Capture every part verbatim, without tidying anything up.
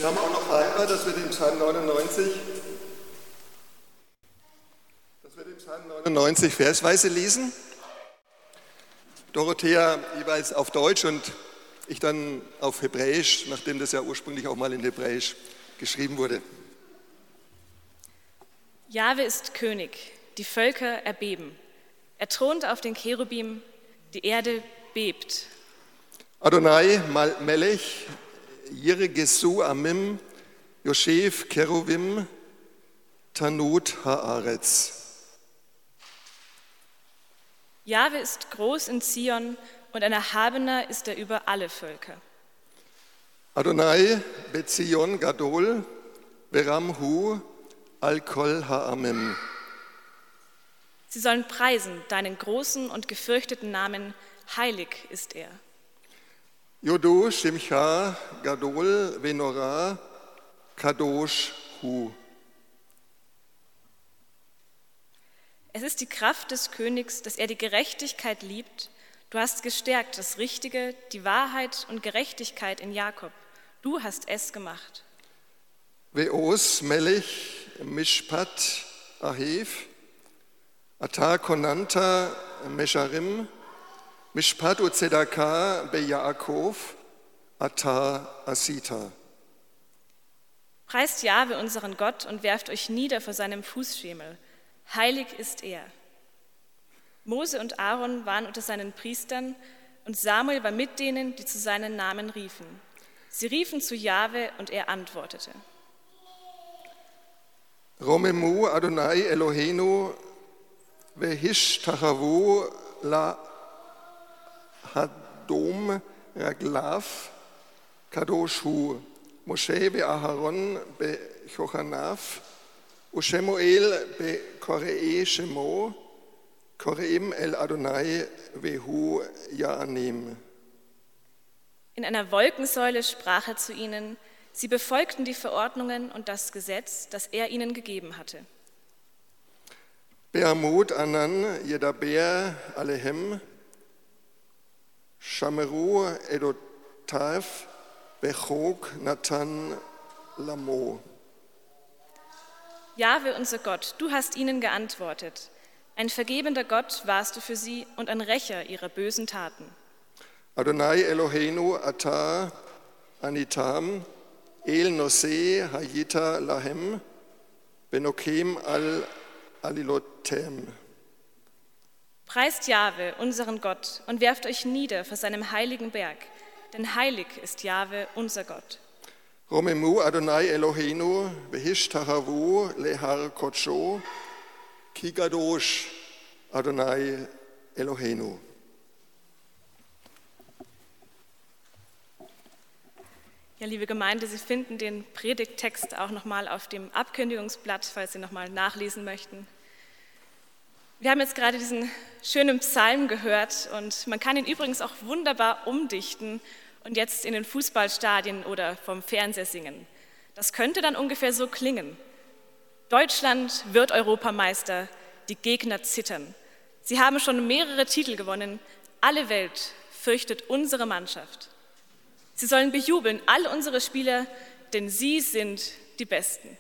Wir haben auch noch vereinbart, dass wir den Psalm neunundneunzig, dass wir den Psalm neunundneunzig versweise lesen. Dorothea jeweils auf Deutsch und ich dann auf Hebräisch, nachdem das ja ursprünglich auch mal in Hebräisch geschrieben wurde. Jahwe ist König, die Völker erbeben. Er thront auf den Cherubim, die Erde bebt. Adonai Melech, Yirgesu Amim, Yoshev Cheruvim, Tanut Haaretz. Jahwe ist groß in Zion und ein Erhabener ist er über alle Völker. Adonai Bezion Gadol, Beramhu, Al-Kol Ha'amim. Sie sollen preisen deinen großen und gefürchteten Namen, heilig ist er. Yodo Shimcha Gadol Venora Kadosh Hu. Es ist die Kraft des Königs, dass er die Gerechtigkeit liebt. Du hast gestärkt das Richtige, die Wahrheit und Gerechtigkeit in Jakob. Du hast es gemacht. Veos Melech Mishpat Ahev, Atar Konanta Mesharim, Mishpat Uzedaka Be Yaakov, Atar Asita. Preist Jahwe unseren Gott und werft euch nieder vor seinem Fußschemel. Heilig ist er. Mose und Aaron waren unter seinen Priestern und Samuel war mit denen, die zu seinen Namen riefen. Sie riefen zu Jahwe und er antwortete. Romemu Adonai Eloheinu Vehish Tachavu La Hadom Raglav Kadosh Hu Moshe Be Aharon Be Chochanav Ushemuel Be Koree Shemo Koreim El Adonai Vehu Yaanim. In einer Wolkensäule sprach er zu ihnen. Sie befolgten die Verordnungen und das Gesetz, das er ihnen gegeben hatte. Be'amud Anan Yedaber Alehem Shameru Edotav Bechok Natan Lamo. Jahwe, unser Gott, du hast ihnen geantwortet. Ein vergebender Gott warst du für sie und ein Rächer ihrer bösen Taten. Adonai Eloheinu Ata Anitam El Noseh Hayita Lahem Benokem Al Alilotem. Preist Jahwe, unseren Gott, und werft euch nieder vor seinem heiligen Berg, denn heilig ist Jahwe, unser Gott. Romemu Adonai Eloheinu Vehish Tahavu Lehar Kodsho Kigadosh Adonai Eloheinu. Ja, liebe Gemeinde, Sie finden den Predigttext auch nochmal auf dem Abkündigungsblatt, falls Sie nochmal nachlesen möchten. Wir haben jetzt gerade diesen schönen Psalm gehört und man kann ihn übrigens auch wunderbar umdichten und jetzt in den Fußballstadien oder vom Fernseher singen. Das könnte dann ungefähr so klingen. Deutschland wird Europameister, die Gegner zittern. Sie haben schon mehrere Titel gewonnen, alle Welt fürchtet unsere Mannschaft. Sie sollen bejubeln, all unsere Spieler, denn sie sind die Besten.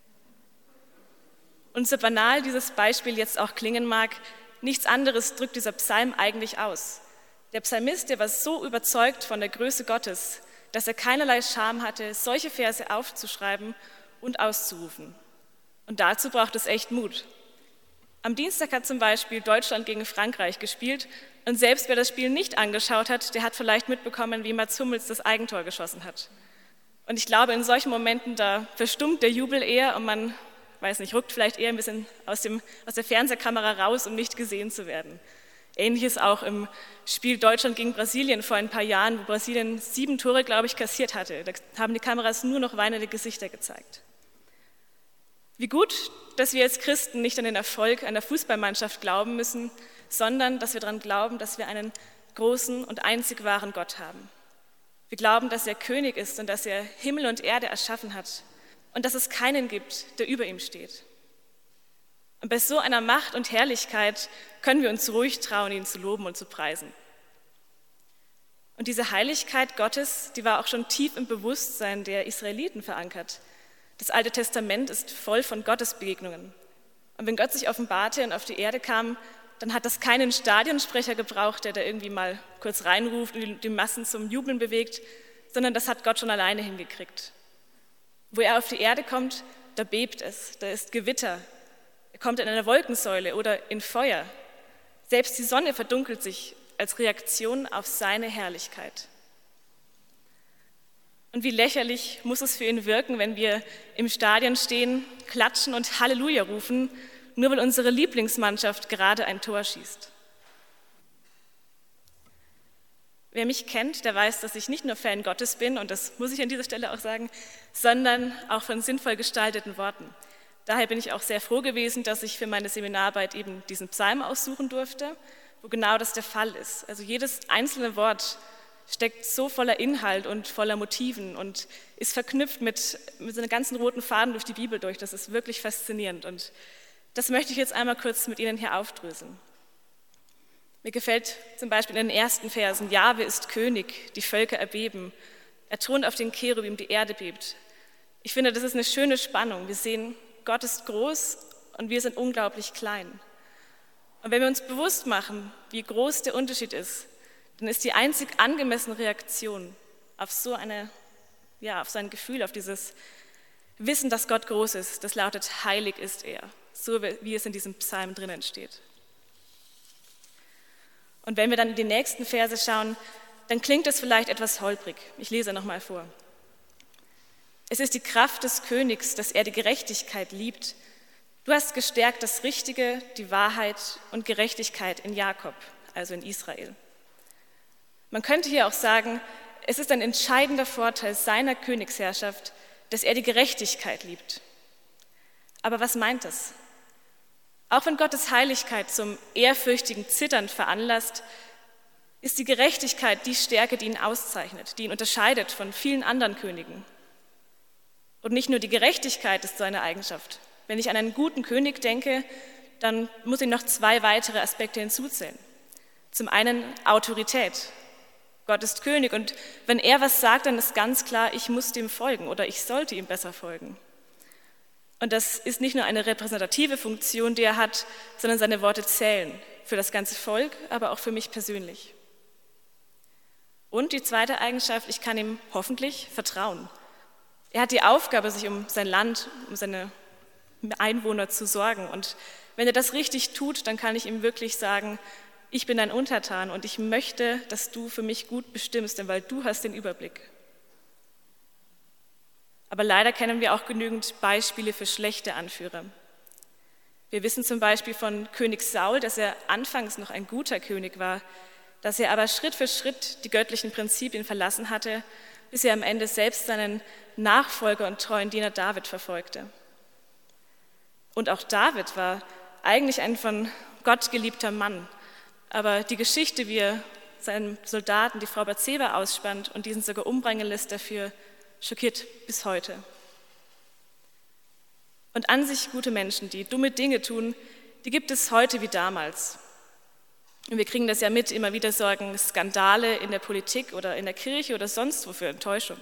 Und so banal dieses Beispiel jetzt auch klingen mag, nichts anderes drückt dieser Psalm eigentlich aus. Der Psalmist, der war so überzeugt von der Größe Gottes, dass er keinerlei Scham hatte, solche Verse aufzuschreiben und auszurufen. Und dazu braucht es echt Mut. Am Dienstag hat zum Beispiel Deutschland gegen Frankreich gespielt und selbst wer das Spiel nicht angeschaut hat, der hat vielleicht mitbekommen, wie Mats Hummels das Eigentor geschossen hat. Und ich glaube, in solchen Momenten, da verstummt der Jubel eher und man, weiß nicht, rückt vielleicht eher ein bisschen aus, dem, aus der Fernsehkamera raus, um nicht gesehen zu werden. Ähnliches auch im Spiel Deutschland gegen Brasilien vor ein paar Jahren, wo Brasilien sieben Tore, glaube ich, kassiert hatte. Da haben die Kameras nur noch weinende Gesichter gezeigt. Wie gut, dass wir als Christen nicht an den Erfolg einer Fußballmannschaft glauben müssen, sondern dass wir daran glauben, dass wir einen großen und einzig wahren Gott haben. Wir glauben, dass er König ist und dass er Himmel und Erde erschaffen hat und dass es keinen gibt, der über ihm steht. Und bei so einer Macht und Herrlichkeit können wir uns ruhig trauen, ihn zu loben und zu preisen. Und diese Heiligkeit Gottes, die war auch schon tief im Bewusstsein der Israeliten verankert. Das Alte Testament ist voll von Gottesbegegnungen. Und wenn Gott sich offenbarte und auf die Erde kam, dann hat das keinen Stadionsprecher gebraucht, der da irgendwie mal kurz reinruft und die Massen zum Jubeln bewegt, sondern das hat Gott schon alleine hingekriegt. Wo er auf die Erde kommt, da bebt es, da ist Gewitter. Er kommt in einer Wolkensäule oder in Feuer. Selbst die Sonne verdunkelt sich als Reaktion auf seine Herrlichkeit. Und wie lächerlich muss es für ihn wirken, wenn wir im Stadion stehen, klatschen und Halleluja rufen, nur weil unsere Lieblingsmannschaft gerade ein Tor schießt. Wer mich kennt, der weiß, dass ich nicht nur Fan Gottes bin, und das muss ich an dieser Stelle auch sagen, sondern auch von sinnvoll gestalteten Worten. Daher bin ich auch sehr froh gewesen, dass ich für meine Seminararbeit eben diesen Psalm aussuchen durfte, wo genau das der Fall ist. Also jedes einzelne Wort steckt so voller Inhalt und voller Motiven und ist verknüpft mit, mit so einem ganzen roten Faden durch die Bibel durch. Das ist wirklich faszinierend und das möchte ich jetzt einmal kurz mit Ihnen hier aufdröseln. Mir gefällt zum Beispiel in den ersten Versen: Jahwe ist König, die Völker erbeben. Er thront auf den Cherubim, die Erde bebt. Ich finde, das ist eine schöne Spannung. Wir sehen, Gott ist groß und wir sind unglaublich klein. Und wenn wir uns bewusst machen, wie groß der Unterschied ist, dann ist die einzig angemessene Reaktion auf so eine, ja, auf sein Gefühl, auf dieses Wissen, dass Gott groß ist, das lautet: Heilig ist er, so wie es in diesem Psalm drinnen steht. Und wenn wir dann in die nächsten Verse schauen, dann klingt es vielleicht etwas holprig. Ich lese nochmal vor. Es ist die Kraft des Königs, dass er die Gerechtigkeit liebt. Du hast gestärkt das Richtige, die Wahrheit und Gerechtigkeit in Jakob, also in Israel. Man könnte hier auch sagen, es ist ein entscheidender Vorteil seiner Königsherrschaft, dass er die Gerechtigkeit liebt. Aber was meint das? Auch wenn Gottes Heiligkeit zum ehrfürchtigen Zittern veranlasst, ist die Gerechtigkeit die Stärke, die ihn auszeichnet, die ihn unterscheidet von vielen anderen Königen. Und nicht nur die Gerechtigkeit ist so eine Eigenschaft. Wenn ich an einen guten König denke, dann muss ich noch zwei weitere Aspekte hinzuzählen. Zum einen Autorität. Gott ist König und wenn er was sagt, dann ist ganz klar, ich muss dem folgen oder ich sollte ihm besser folgen. Und das ist nicht nur eine repräsentative Funktion, die er hat, sondern seine Worte zählen für das ganze Volk, aber auch für mich persönlich. Und die zweite Eigenschaft, ich kann ihm hoffentlich vertrauen. Er hat die Aufgabe, sich um sein Land, um seine Einwohner zu sorgen. Und wenn er das richtig tut, dann kann ich ihm wirklich sagen, ich bin dein Untertan und ich möchte, dass du für mich gut bestimmst, denn weil du hast den Überblick. Aber leider kennen wir auch genügend Beispiele für schlechte Anführer. Wir wissen zum Beispiel von König Saul, dass er anfangs noch ein guter König war, dass er aber Schritt für Schritt die göttlichen Prinzipien verlassen hatte, bis er am Ende selbst seinen Nachfolger und treuen Diener David verfolgte. Und auch David war eigentlich ein von Gott geliebter Mann, aber die Geschichte, wie er seinen Soldaten die Frau Bathseba ausspannt und diesen sogar umbringen lässt dafür, schockiert bis heute. Und an sich gute Menschen, die dumme Dinge tun, die gibt es heute wie damals. Und wir kriegen das ja mit, immer wieder sorgen Skandale in der Politik oder in der Kirche oder sonst wo für Enttäuschung.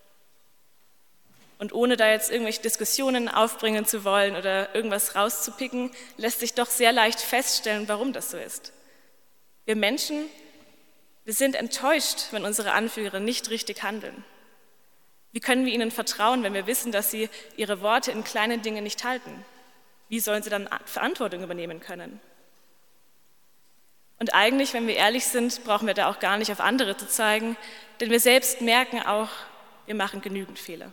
Und ohne da jetzt irgendwelche Diskussionen aufbringen zu wollen oder irgendwas rauszupicken, lässt sich doch sehr leicht feststellen, warum das so ist. Wir Menschen, wir sind enttäuscht, wenn unsere Anführer nicht richtig handeln. Wie können wir ihnen vertrauen, wenn wir wissen, dass sie ihre Worte in kleinen Dingen nicht halten? Wie sollen sie dann Verantwortung übernehmen können? Und eigentlich, wenn wir ehrlich sind, brauchen wir da auch gar nicht auf andere zu zeigen, denn wir selbst merken auch, wir machen genügend Fehler.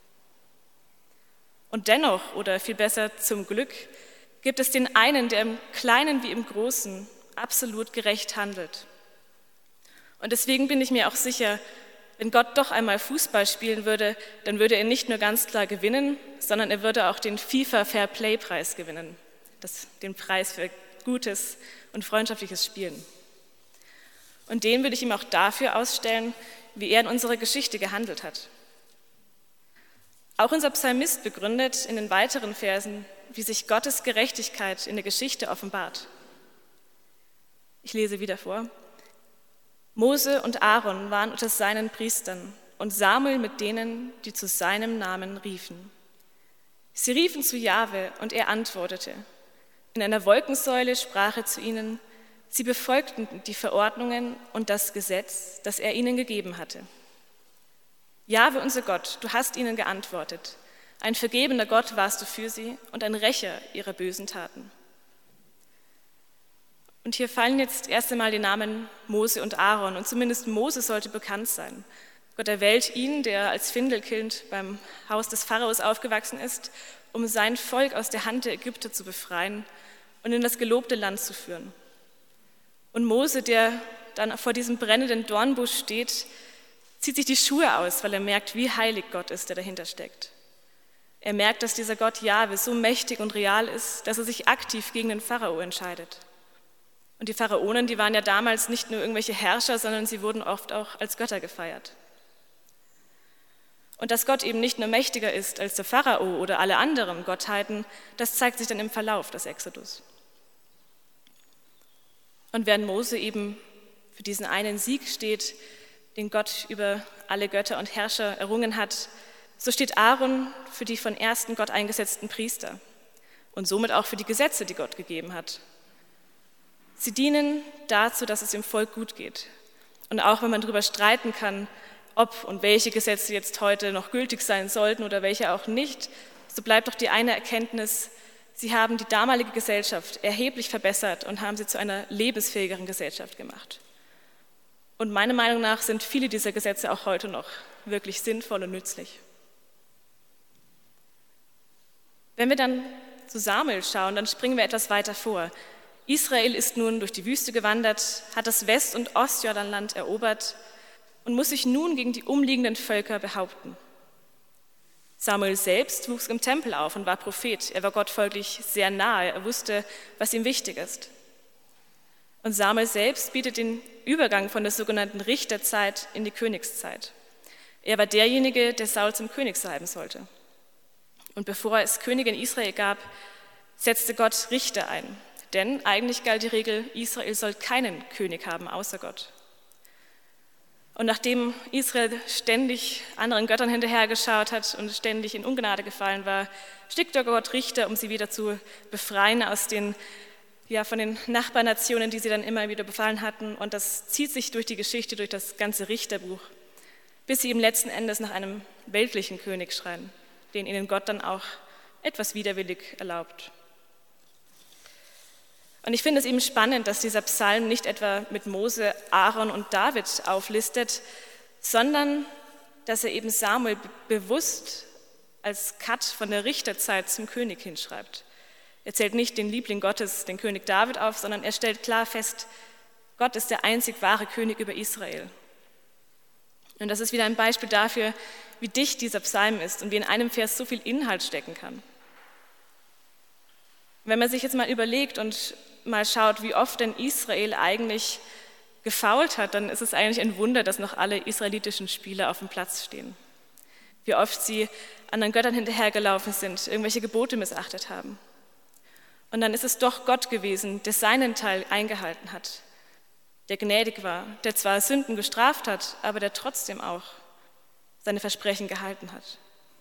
Und dennoch, oder viel besser zum Glück, gibt es den einen, der im Kleinen wie im Großen absolut gerecht handelt. Und deswegen bin ich mir auch sicher, wenn Gott doch einmal Fußball spielen würde, dann würde er nicht nur ganz klar gewinnen, sondern er würde auch den FIFA Fair Play Preis gewinnen, das, den Preis für gutes und freundschaftliches Spielen. Und den würde ich ihm auch dafür ausstellen, wie er in unserer Geschichte gehandelt hat. Auch unser Psalmist begründet in den weiteren Versen, wie sich Gottes Gerechtigkeit in der Geschichte offenbart. Ich lese wieder vor. Mose und Aaron waren unter seinen Priestern und Samuel mit denen, die zu seinem Namen riefen. Sie riefen zu Jahwe und er antwortete. In einer Wolkensäule sprach er zu ihnen. Sie befolgten die Verordnungen und das Gesetz, das er ihnen gegeben hatte. Jahwe, unser Gott, du hast ihnen geantwortet. Ein vergebender Gott warst du für sie und ein Rächer ihrer bösen Taten. Und hier fallen jetzt erst einmal die Namen Mose und Aaron. Und zumindest Mose sollte bekannt sein. Gott erwählt ihn, der als Findelkind beim Haus des Pharaos aufgewachsen ist, um sein Volk aus der Hand der Ägypter zu befreien und in das gelobte Land zu führen. Und Mose, der dann vor diesem brennenden Dornbusch steht, zieht sich die Schuhe aus, weil er merkt, wie heilig Gott ist, der dahinter steckt. Er merkt, dass dieser Gott Jahwe so mächtig und real ist, dass er sich aktiv gegen den Pharao entscheidet. Und die Pharaonen, die waren ja damals nicht nur irgendwelche Herrscher, sondern sie wurden oft auch als Götter gefeiert. Und dass Gott eben nicht nur mächtiger ist als der Pharao oder alle anderen Gottheiten, das zeigt sich dann im Verlauf des Exodus. Und während Mose eben für diesen einen Sieg steht, den Gott über alle Götter und Herrscher errungen hat, so steht Aaron für die von ersten Gott eingesetzten Priester und somit auch für die Gesetze, die Gott gegeben hat. Sie dienen dazu, dass es dem Volk gut geht. Und auch wenn man darüber streiten kann, ob und welche Gesetze jetzt heute noch gültig sein sollten oder welche auch nicht, so bleibt doch die eine Erkenntnis, sie haben die damalige Gesellschaft erheblich verbessert und haben sie zu einer lebensfähigeren Gesellschaft gemacht. Und meiner Meinung nach sind viele dieser Gesetze auch heute noch wirklich sinnvoll und nützlich. Wenn wir dann zu Samuel schauen, dann springen wir etwas weiter vor. Israel ist nun durch die Wüste gewandert, hat das West- und Ostjordanland erobert und muss sich nun gegen die umliegenden Völker behaupten. Samuel selbst wuchs im Tempel auf und war Prophet. Er war Gott folglich sehr nahe, er wusste, was ihm wichtig ist. Und Samuel selbst bietet den Übergang von der sogenannten Richterzeit in die Königszeit. Er war derjenige, der Saul zum König salben sollte. Und bevor es Könige in Israel gab, setzte Gott Richter ein. Denn eigentlich galt die Regel, Israel soll keinen König haben außer Gott. Und nachdem Israel ständig anderen Göttern hinterhergeschaut hat und ständig in Ungnade gefallen war, schickte Gott Richter, um sie wieder zu befreien aus den, ja, von den Nachbarnationen, die sie dann immer wieder befallen hatten. Und das zieht sich durch die Geschichte, durch das ganze Richterbuch, bis sie ihm letzten Endes nach einem weltlichen König schreien, den ihnen Gott dann auch etwas widerwillig erlaubt. Und ich finde es eben spannend, dass dieser Psalm nicht etwa mit Mose, Aaron und David auflistet, sondern dass er eben Samuel bewusst als Cut von der Richterzeit zum König hinschreibt. Er zählt nicht den Liebling Gottes, den König David, auf, sondern er stellt klar fest, Gott ist der einzig wahre König über Israel. Und das ist wieder ein Beispiel dafür, wie dicht dieser Psalm ist und wie in einem Vers so viel Inhalt stecken kann. Wenn man sich jetzt mal überlegt und mal schaut, wie oft denn Israel eigentlich gefoult hat, dann ist es eigentlich ein Wunder, dass noch alle israelitischen Spieler auf dem Platz stehen. Wie oft sie anderen Göttern hinterhergelaufen sind, irgendwelche Gebote missachtet haben. Und dann ist es doch Gott gewesen, der seinen Teil eingehalten hat, der gnädig war, der zwar Sünden gestraft hat, aber der trotzdem auch seine Versprechen gehalten hat.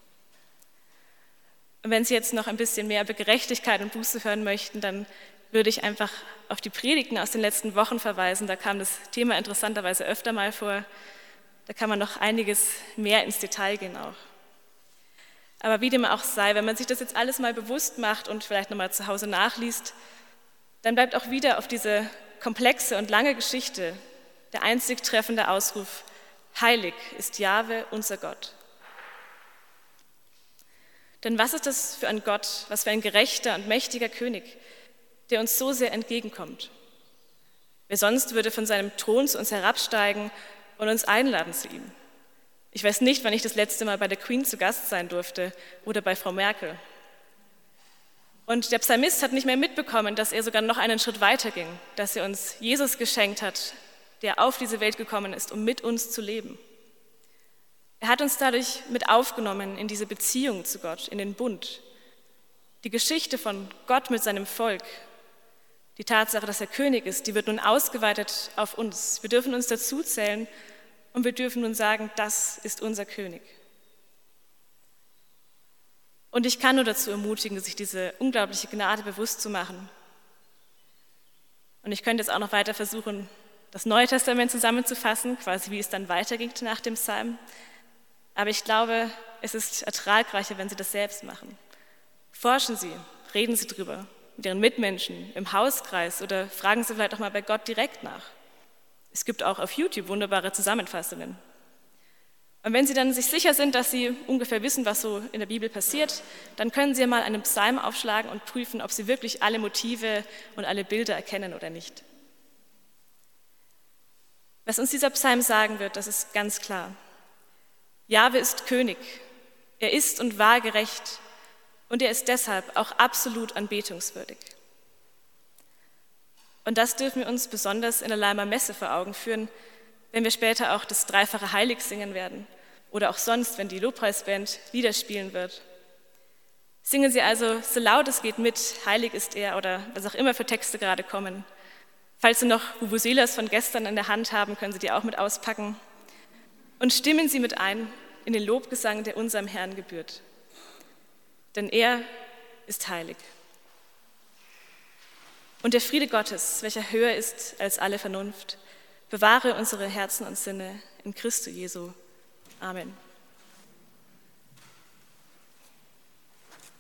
Und wenn Sie jetzt noch ein bisschen mehr über Gerechtigkeit und Buße hören möchten, dann würde ich einfach auf die Predigten aus den letzten Wochen verweisen. Da kam das Thema interessanterweise öfter mal vor. Da kann man noch einiges mehr ins Detail gehen auch. Aber wie dem auch sei, wenn man sich das jetzt alles mal bewusst macht und vielleicht nochmal zu Hause nachliest, dann bleibt auch wieder auf diese komplexe und lange Geschichte der einzig treffende Ausruf: Heilig ist Jahwe, unser Gott. Denn was ist das für ein Gott, was für ein gerechter und mächtiger König, der uns so sehr entgegenkommt? Wer sonst würde von seinem Thron zu uns herabsteigen und uns einladen zu ihm? Ich weiß nicht, wann ich das letzte Mal bei der Queen zu Gast sein durfte oder bei Frau Merkel. Und der Psalmist hat nicht mehr mitbekommen, dass er sogar noch einen Schritt weiter ging, dass er uns Jesus geschenkt hat, der auf diese Welt gekommen ist, um mit uns zu leben. Er hat uns dadurch mit aufgenommen in diese Beziehung zu Gott, in den Bund. Die Geschichte von Gott mit seinem Volk, Die Tatsache, dass er König ist, die wird nun ausgeweitet auf uns. Wir dürfen uns dazu zählen und wir dürfen nun sagen, das ist unser König. Und ich kann nur dazu ermutigen, sich diese unglaubliche Gnade bewusst zu machen. Und ich könnte jetzt auch noch weiter versuchen, das Neue Testament zusammenzufassen, quasi wie es dann weiterging nach dem Psalm. Aber ich glaube, es ist ertragreicher, wenn Sie das selbst machen. Forschen Sie, reden Sie drüber mit Ihren Mitmenschen, im Hauskreis oder fragen Sie vielleicht auch mal bei Gott direkt nach. Es gibt auch auf YouTube wunderbare Zusammenfassungen. Und wenn Sie dann sich sicher sind, dass Sie ungefähr wissen, was so in der Bibel passiert, dann können Sie mal einen Psalm aufschlagen und prüfen, ob Sie wirklich alle Motive und alle Bilder erkennen oder nicht. Was uns dieser Psalm sagen wird, das ist ganz klar. Jahwe ist König, er ist und war gerecht und er ist deshalb auch absolut anbetungswürdig. Und das dürfen wir uns besonders in der Leimer Messe vor Augen führen, wenn wir später auch das dreifache Heilig singen werden oder auch sonst, wenn die Lobpreisband Lieder spielen wird. Singen Sie also so laut es geht mit, heilig ist er oder was auch immer für Texte gerade kommen. Falls Sie noch Vuvuzelas von gestern in der Hand haben, können Sie die auch mit auspacken. Und stimmen Sie mit ein in den Lobgesang, der unserem Herrn gebührt. Denn er ist heilig. Und der Friede Gottes, welcher höher ist als alle Vernunft, bewahre unsere Herzen und Sinne in Christo Jesu. Amen.